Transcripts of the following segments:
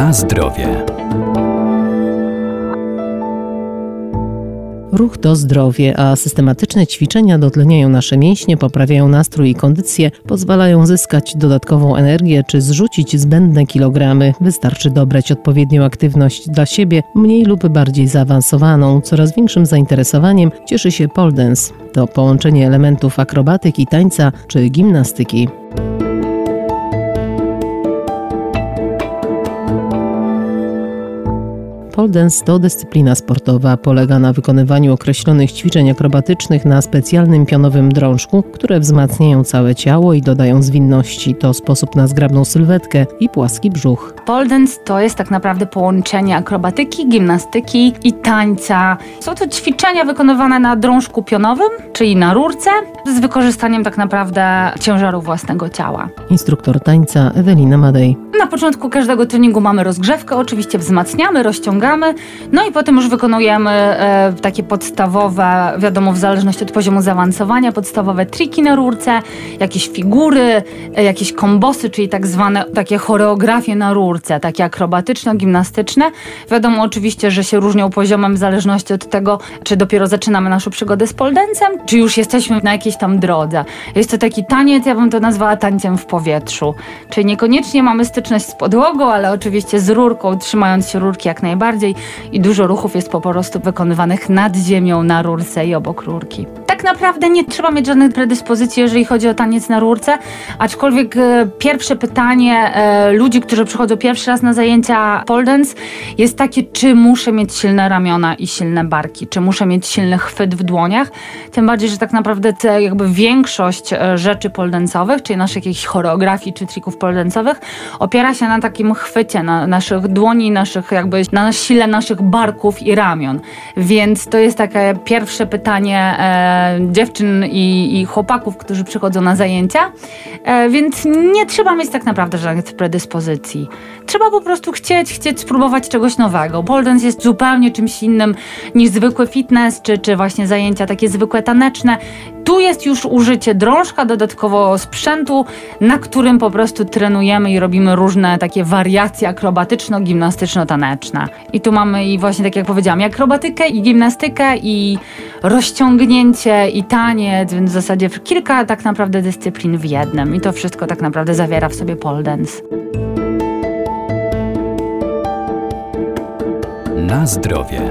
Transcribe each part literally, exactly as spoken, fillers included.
Na zdrowie. Ruch to zdrowie, a systematyczne ćwiczenia dotleniają nasze mięśnie, poprawiają nastrój i kondycję, pozwalają zyskać dodatkową energię czy zrzucić zbędne kilogramy. Wystarczy dobrać odpowiednią aktywność dla siebie, mniej lub bardziej zaawansowaną. Coraz większym zainteresowaniem cieszy się pole dance. To połączenie elementów akrobatyki, tańca czy gimnastyki. Pole dance to dyscyplina sportowa. Polega na wykonywaniu określonych ćwiczeń akrobatycznych na specjalnym pionowym drążku, które wzmacniają całe ciało i dodają zwinności. To sposób na zgrabną sylwetkę i płaski brzuch. Pole dance to jest tak naprawdę połączenie akrobatyki, gimnastyki i tańca. Są to ćwiczenia wykonywane na drążku pionowym, czyli na rurce, z wykorzystaniem tak naprawdę ciężaru własnego ciała. Instruktor tańca Ewelina Madej. Na początku każdego treningu mamy rozgrzewkę, oczywiście wzmacniamy, rozciągamy, no i potem już wykonujemy e, takie podstawowe, wiadomo, w zależności od poziomu zaawansowania, podstawowe triki na rurce, jakieś figury, e, jakieś kombosy, czyli tak zwane takie choreografie na rurce, takie akrobatyczno-gimnastyczne. Wiadomo oczywiście, że się różnią poziomem w zależności od tego, czy dopiero zaczynamy naszą przygodę z pole dance'em, czy już jesteśmy na jakiejś tam drodze. Jest to taki taniec, ja bym to nazwała tańcem w powietrzu, czyli niekoniecznie mamy styczność z podłogą, ale oczywiście z rurką, trzymając się rurki jak najbardziej i dużo ruchów jest po prostu wykonywanych nad ziemią, na rurce i obok rurki. Tak naprawdę nie trzeba mieć żadnych predyspozycji, jeżeli chodzi o taniec na rurce, aczkolwiek e, pierwsze pytanie e, ludzi, którzy przychodzą pierwszy raz na zajęcia pole dance jest takie, czy muszę mieć silne ramiona i silne barki, czy muszę mieć silny chwyt w dłoniach, tym bardziej, że tak naprawdę te, jakby większość e, rzeczy pole dance'owych, czyli naszych jakichś choreografii czy trików pole dance'owych opiera się na takim chwycie, na naszych dłoni, naszych jakby, na sile naszych barków i ramion. Więc to jest takie pierwsze pytanie e, dziewczyn i, i chłopaków, którzy przychodzą na zajęcia. E, więc nie trzeba mieć tak naprawdę żadnych predyspozycji. Trzeba po prostu chcieć, chcieć spróbować czegoś nowego. Pole dance jest zupełnie czymś innym niż zwykły fitness, czy, czy właśnie zajęcia takie zwykłe taneczne. Tu jest już użycie drążka, dodatkowo sprzętu, na którym po prostu trenujemy i robimy różne takie wariacje akrobatyczno-gimnastyczno-taneczne. I tu mamy i właśnie tak jak powiedziałam, i akrobatykę, i gimnastykę, i rozciągnięcie, i taniec, więc w zasadzie kilka tak naprawdę dyscyplin w jednym. I to wszystko tak naprawdę zawiera w sobie pole dance. Na zdrowie.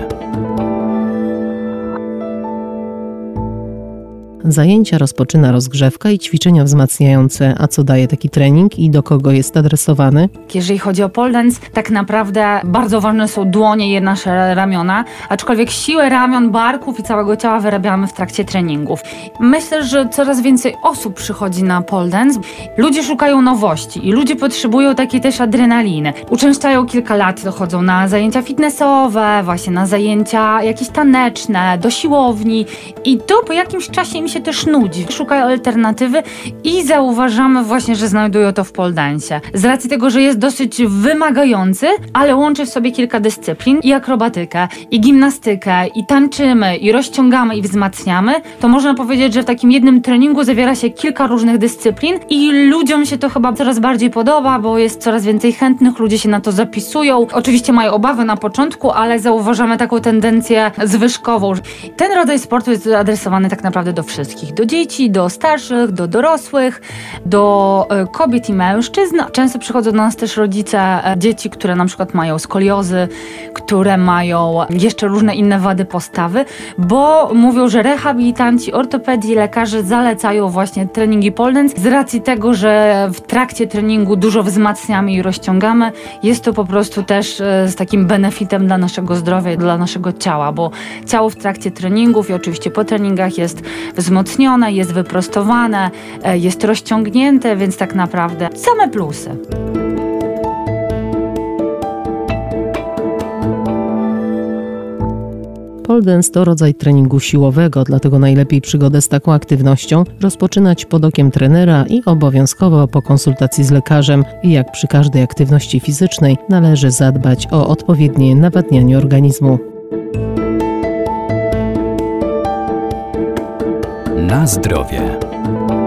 Zajęcia rozpoczyna rozgrzewka i ćwiczenia wzmacniające. A co daje taki trening i do kogo jest adresowany? Jeżeli chodzi o pole dance, tak naprawdę bardzo ważne są dłonie i nasze ramiona, aczkolwiek siłę ramion, barków i całego ciała wyrabiamy w trakcie treningów. Myślę, że coraz więcej osób przychodzi na pole dance. Ludzie szukają nowości i ludzie potrzebują takiej też adrenaliny. Uczęszczają kilka lat, dochodzą na zajęcia fitnessowe, właśnie na zajęcia jakieś taneczne, do siłowni i to po jakimś czasie im się też nudzi. Szukają alternatywy i zauważamy właśnie, że znajdują to w pole dance. Z racji tego, że jest dosyć wymagający, ale łączy w sobie kilka dyscyplin i akrobatykę, i gimnastykę, i tańczymy, i rozciągamy, i wzmacniamy, to można powiedzieć, że w takim jednym treningu zawiera się kilka różnych dyscyplin i ludziom się to chyba coraz bardziej podoba, bo jest coraz więcej chętnych, ludzie się na to zapisują. Oczywiście mają obawy na początku, ale zauważamy taką tendencję zwyżkową. Ten rodzaj sportu jest adresowany tak naprawdę do wszystkich. Do dzieci, do starszych, do dorosłych, do e, kobiet i mężczyzn. Często przychodzą do nas też rodzice e, dzieci, które na przykład mają skoliozy, które mają jeszcze różne inne wady postawy, bo mówią, że rehabilitanci, ortopedzi, lekarze zalecają właśnie treningi pole dance z racji tego, że w trakcie treningu dużo wzmacniamy i rozciągamy. Jest to po prostu też e, z takim benefitem dla naszego zdrowia i dla naszego ciała, bo ciało w trakcie treningów i oczywiście po treningach jest wzmocnione, jest wyprostowane, jest rozciągnięte, więc tak naprawdę same plusy. Pole dance to rodzaj treningu siłowego, dlatego najlepiej przygodę z taką aktywnością rozpoczynać pod okiem trenera i obowiązkowo po konsultacji z lekarzem. I jak przy każdej aktywności fizycznej należy zadbać o odpowiednie nawadnianie organizmu. Na zdrowie.